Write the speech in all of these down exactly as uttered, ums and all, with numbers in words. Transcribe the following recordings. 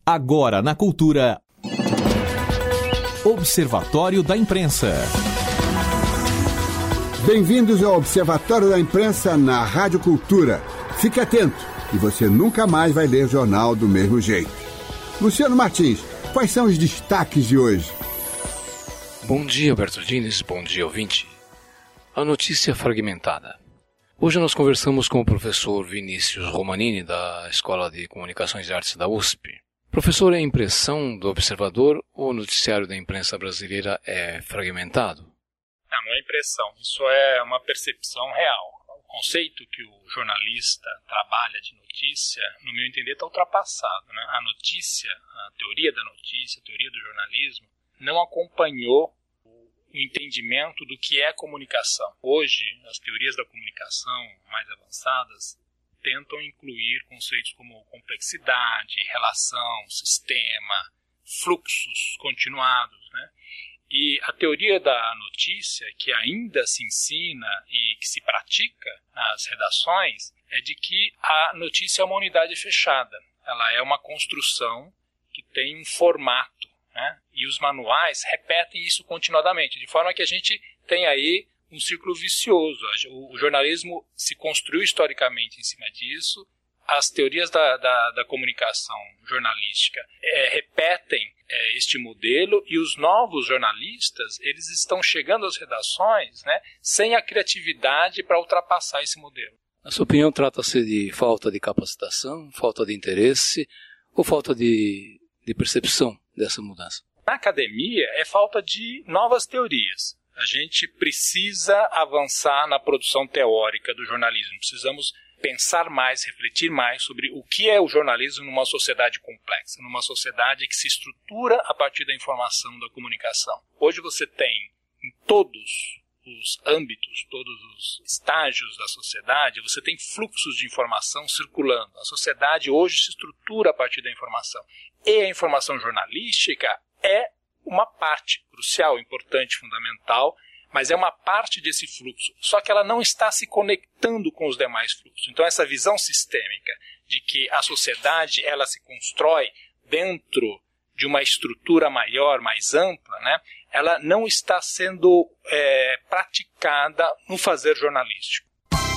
Agora na Cultura. Observatório da Imprensa. Bem-vindos ao Observatório da Imprensa na Rádio Cultura. Fique atento, que você nunca mais vai ler jornal do mesmo jeito. Luciano Martins, quais são os destaques de hoje? Bom dia, Alberto Diniz. Bom dia, ouvinte. A notícia fragmentada. Hoje nós conversamos com o professor Vinícius Romanini, da Escola de Comunicações e Artes da U S P. Professor, é a impressão do observador ou o noticiário da imprensa brasileira é fragmentado? Não, não é impressão. Isso é uma percepção real. O conceito que o jornalista trabalha de notícia, no meu entender, está ultrapassado, né? A notícia, a teoria da notícia, a teoria do jornalismo, não acompanhou o entendimento do que é comunicação. Hoje, as teorias da comunicação mais avançadas tentam incluir conceitos como complexidade, relação, sistema, fluxos continuados, né? E a teoria da notícia, que ainda se ensina e que se pratica nas redações, é de que a notícia é uma unidade fechada. Ela é uma construção que tem um formato, né? E os manuais repetem isso continuadamente, de forma que a gente tem aí um círculo vicioso. O jornalismo se construiu historicamente em cima disso. As teorias da, da, da comunicação jornalística é, repetem é, este modelo, e os novos jornalistas, eles estão chegando às redações, né, sem a criatividade para ultrapassar esse modelo. Na sua opinião, trata-se de falta de capacitação, falta de interesse ou falta de, de percepção dessa mudança? Na academia, é falta de novas teorias. A gente precisa avançar na produção teórica do jornalismo. Precisamos pensar mais, refletir mais sobre o que é o jornalismo numa sociedade complexa, numa sociedade que se estrutura a partir da informação, da comunicação. Hoje você tem em todos os âmbitos, todos os estágios da sociedade, você tem fluxos de informação circulando. A sociedade hoje se estrutura a partir da informação. E a informação jornalística é uma parte crucial, importante, fundamental, mas é uma parte desse fluxo. Só que ela não está se conectando com os demais fluxos. Então essa visão sistêmica de que a sociedade ela se constrói dentro de uma estrutura maior, mais ampla, né, ela não está sendo é, praticada no fazer jornalístico.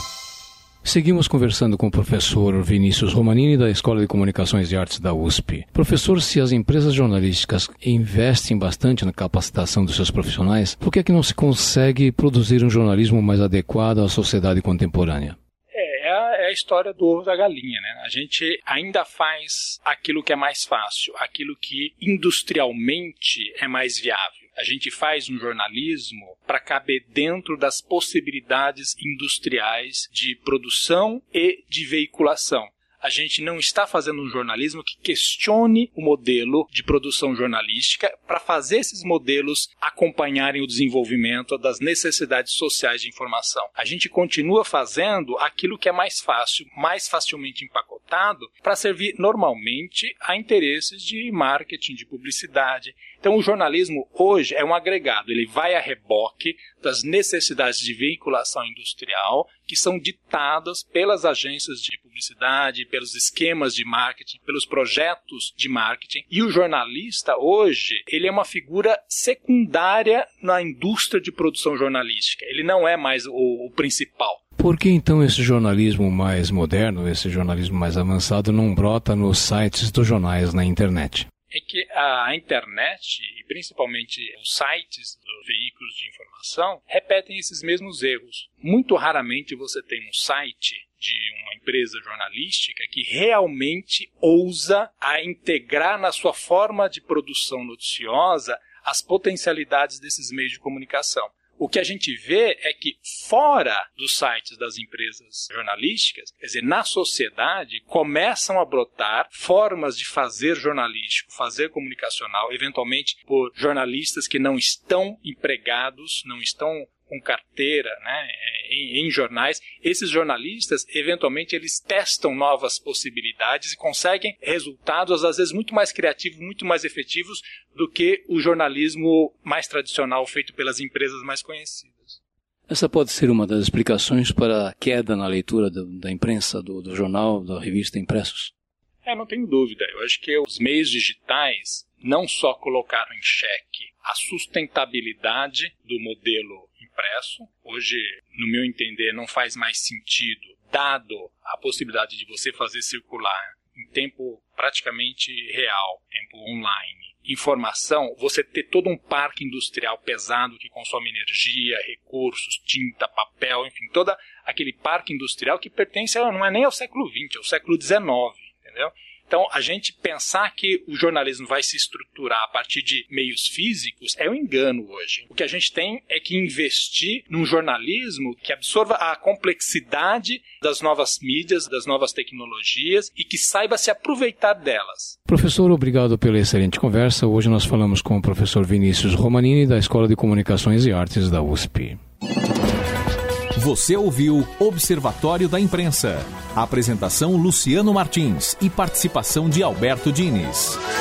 Seguimos conversando com o professor Vinícius Romanini, da Escola de Comunicações e Artes da U S P. Professor, se as empresas jornalísticas investem bastante na capacitação dos seus profissionais, por que é que não se consegue produzir um jornalismo mais adequado à sociedade contemporânea? É, é a, é a história do ovo da galinha, né? A gente ainda faz aquilo que é mais fácil, aquilo que industrialmente é mais viável. A gente faz um jornalismo para caber dentro das possibilidades industriais de produção e de veiculação. A gente não está fazendo um jornalismo que questione o modelo de produção jornalística para fazer esses modelos acompanharem o desenvolvimento das necessidades sociais de informação. A gente continua fazendo aquilo que é mais fácil, mais facilmente empacotado, para servir normalmente a interesses de marketing, de publicidade. Então o jornalismo hoje é um agregado, ele vai a reboque das necessidades de veiculação industrial que são ditadas pelas agências de publicidade, pelos esquemas de marketing, pelos projetos de marketing. E o jornalista hoje, ele é uma figura secundária na indústria de produção jornalística. Ele não é mais o, o principal. Por que então esse jornalismo mais moderno, esse jornalismo mais avançado, não brota nos sites dos jornais na internet? É que a internet, e principalmente os sites dos veículos de informação, repetem esses mesmos erros. Muito raramente você tem um site de uma empresa jornalística que realmente ousa a integrar na sua forma de produção noticiosa as potencialidades desses meios de comunicação. O que a gente vê é que fora dos sites das empresas jornalísticas, quer dizer, na sociedade, começam a brotar formas de fazer jornalístico, fazer comunicacional, eventualmente por jornalistas que não estão empregados, não estão com carteira, né, em, em jornais. Esses jornalistas, eventualmente, eles testam novas possibilidades e conseguem resultados, às vezes, muito mais criativos, muito mais efetivos do que o jornalismo mais tradicional feito pelas empresas mais conhecidas. Essa pode ser uma das explicações para a queda na leitura do, da imprensa, do, do jornal, da revista impressos? É, não tenho dúvida. Eu acho que os meios digitais não só colocaram em xeque a sustentabilidade do modelo impresso. Hoje, no meu entender, não faz mais sentido, dado a possibilidade de você fazer circular em tempo praticamente real, tempo online, informação, você ter todo um parque industrial pesado que consome energia, recursos, tinta, papel, enfim, todo aquele parque industrial que pertence, não é nem ao século vinte, é ao século dezenove, entendeu? Então, a gente pensar que o jornalismo vai se estruturar a partir de meios físicos é um engano hoje. O que a gente tem é que investir num jornalismo que absorva a complexidade das novas mídias, das novas tecnologias e que saiba se aproveitar delas. Professor, obrigado pela excelente conversa. Hoje nós falamos com o professor Vinícius Romanini, da Escola de Comunicações e Artes da U S P. Você ouviu Observatório da Imprensa. Apresentação Luciano Martins e participação de Alberto Diniz.